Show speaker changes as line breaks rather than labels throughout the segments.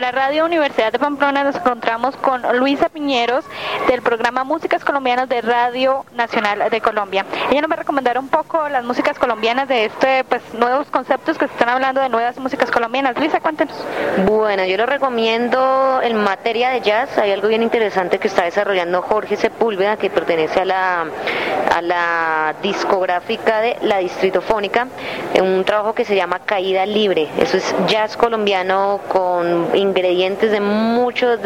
Para Radio Universidad de Pamplona nos encontramos con Luisa Piñeros del programa Músicas Colombianas de Radio Nacional de Colombia. Ella nos va a recomendar un poco las músicas colombianas de nuevos conceptos que se están hablando de nuevas músicas colombianas. Luisa, cuéntenos.
Bueno, yo lo recomiendo en materia de jazz. Hay algo bien interesante que está desarrollando Jorge Sepúlveda, que pertenece a la discográfica de La Distritofónica, un trabajo que se llama Caída Libre. Eso es jazz colombiano con ingredientes de muchos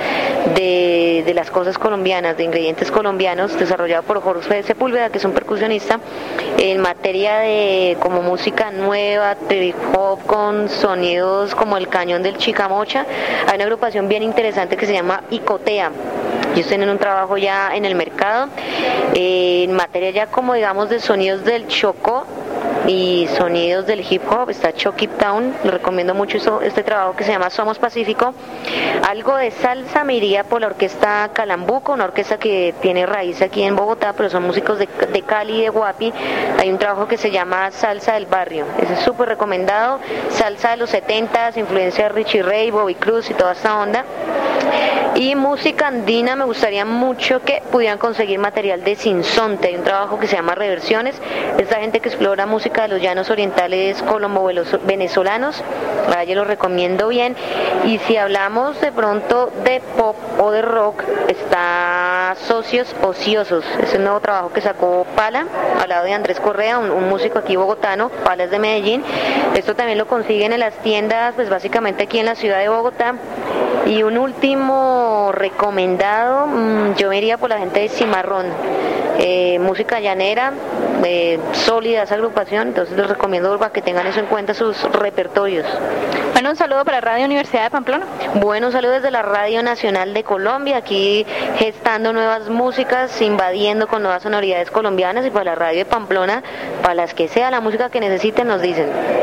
de las cosas colombianas, de ingredientes colombianos, desarrollado por Jorge Sepúlveda, que es un percusionista, en materia de como música nueva, trip hop con sonidos como el cañón del Chicamocha. Hay una agrupación bien interesante que se llama Icotea. Ellos tienen un trabajo ya en el mercado, en materia ya como digamos de sonidos del Chocó y sonidos del hip hop. Está Chucky Town, le recomiendo mucho este trabajo que se llama Somos Pacífico. Algo de salsa me iría por la orquesta Calambuco, una orquesta que tiene raíz aquí en Bogotá, pero son músicos de Cali y de Guapi. Hay un trabajo que se llama Salsa del Barrio, ese es súper recomendado. Salsa de los 70s, influencia de Richie Ray, Bobby Cruz y toda esta onda. Y música andina, me gustaría mucho que pudieran conseguir material de Sinsonte. Hay un trabajo que se llama Reversiones, esta gente que explora música de los llanos orientales colombo-venezolanos, yo lo recomiendo bien. Y si hablamos de pronto de pop o de rock, está Socios Ociosos, es un nuevo trabajo que sacó Pala, al lado de Andrés Correa, un músico aquí bogotano. Pala es de Medellín. Esto también lo consiguen en las tiendas, pues básicamente aquí en la ciudad de Bogotá. Y un último recomendado, yo me iría por la gente de Cimarrón, música llanera, sólida esa agrupación, entonces les recomiendo para que tengan eso en cuenta sus repertorios.
Bueno, un saludo para Radio Universidad de Pamplona.
Bueno, un saludo desde la Radio Nacional de Colombia, aquí gestando nuevas músicas, invadiendo con nuevas sonoridades colombianas, y para la Radio de Pamplona, para las que sea la música que necesiten nos dicen.